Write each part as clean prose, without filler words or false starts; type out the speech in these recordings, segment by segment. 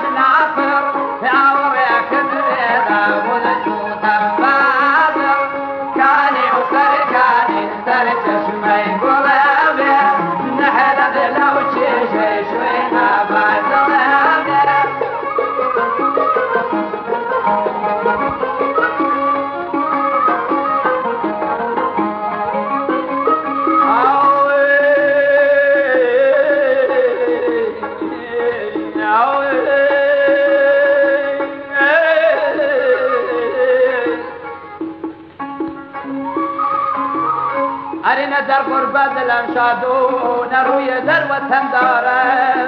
أرنا در قربت الانشادون روی در وطن دارم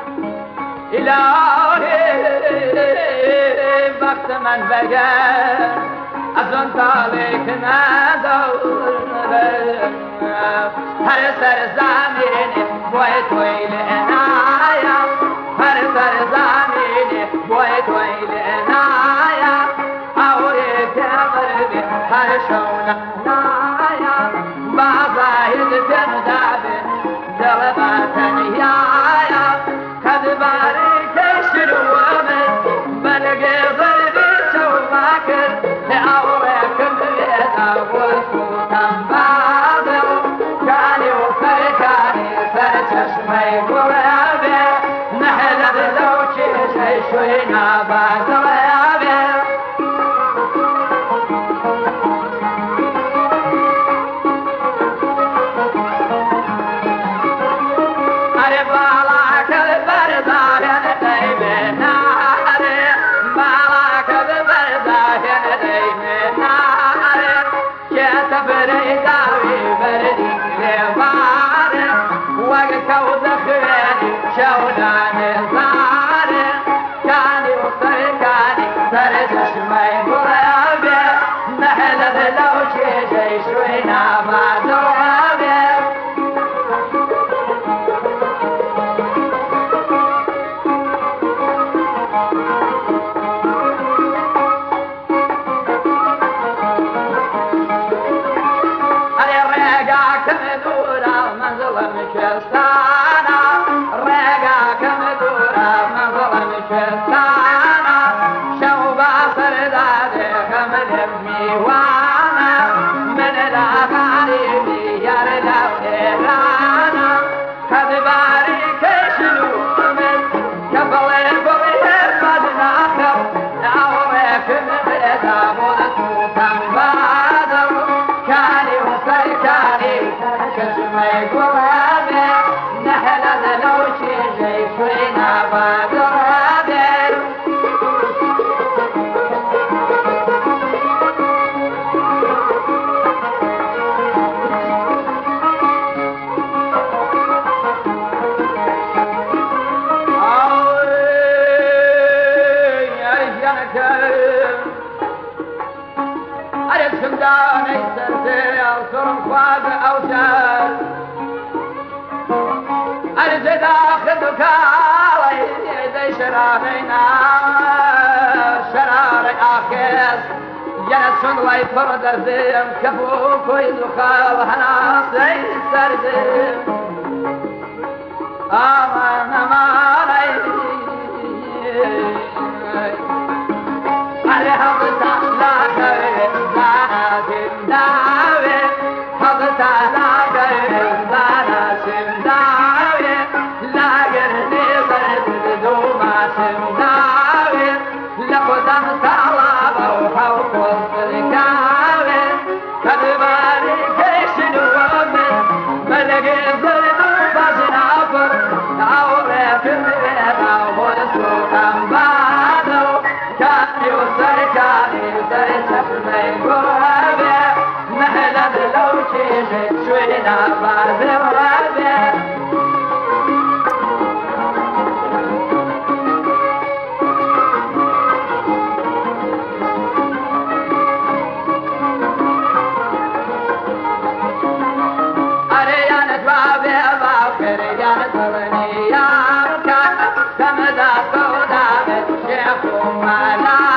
الهی وقت من بگر از آن تالیک ندارم هر سر زمین بای توی لعنایم هر سر زمین بای توی لعنایم آوری تمرد هر شونه نایم بازاید تمدابن دل باتن یایم قد باری کشر ومن بلگی ضربی شوماکر آوری کمرد آوری سوتن بادر کانی و فرکانی سر چشمی گرابه نحلد لوچی شوی نابادرابه شون لاي فرد الزيم كفو كويس وخال هنا سيسر زيم آمان ماري علي حضتا لا كريم زانا سنداوي حضتا لا كريم زانا سنداوي لا قرني برد دوما سنداوي لقدم طلب وحوق Mala